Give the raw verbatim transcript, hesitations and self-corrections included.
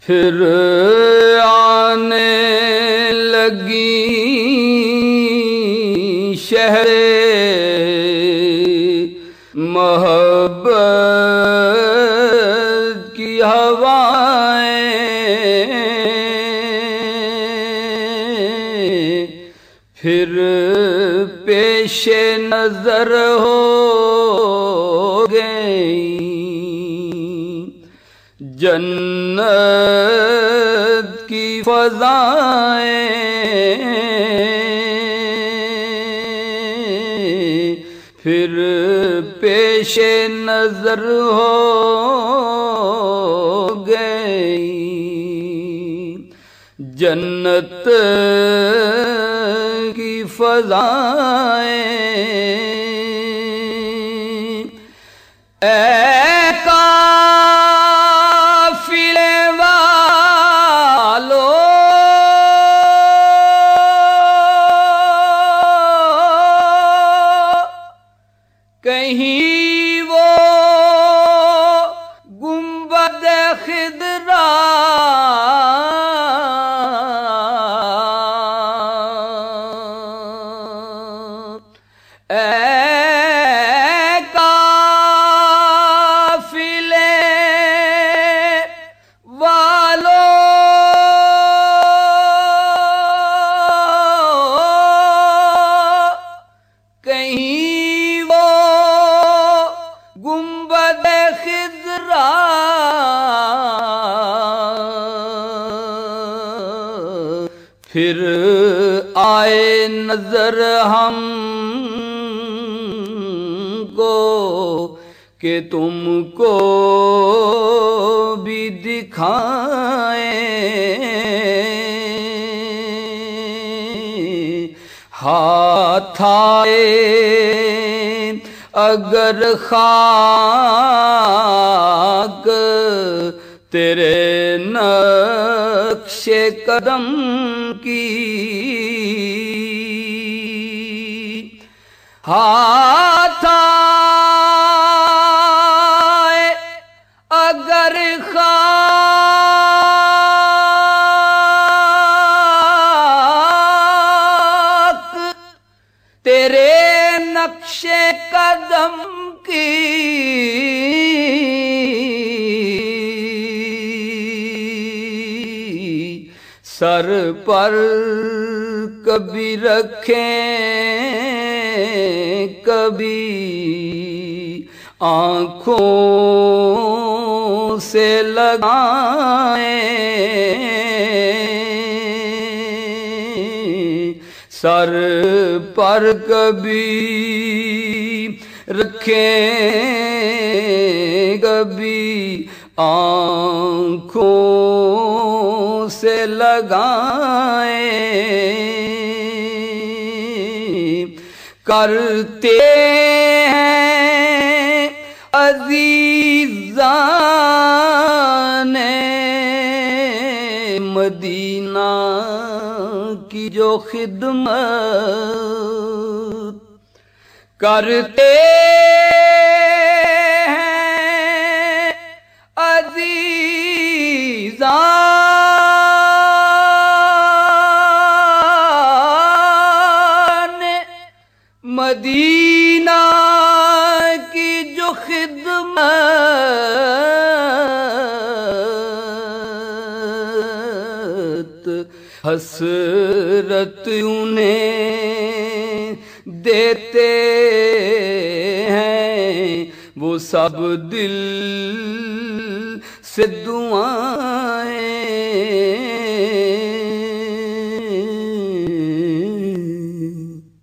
پھر آنے لگی شہر محبت کی ہوائیں، پھر پیش نظر ہو گئی جنت کی فضائیں، پھر پیش نظر ہو گئی جنت کی فضائیں۔ اے قافلے والو کہیں وہ گنبد خضرا اے قافلے والو کہیں وہ گنبد خضرا پھر آئے نظر ہم کو کہ تم کو بھی دکھائیں، ہاتھ آئے اگر خاک تیرے نقش قدم کی، ہاتھ آئے اگر خاک تیرے نقش قدم کی، سر پر کبھی رکھیں کبھی آنکھوں سے لگائیں، سر پر کبھی رکھیں کبھی آنکھوں سے لگائیں، کرتے ہیں عزیزان مدینہ کی جو خدمت، کرتے ہیں عزیزان مدینہ کی جو خدمت، حسرت انہیں دیتے ہیں وہ سب دل سے دعائیں۔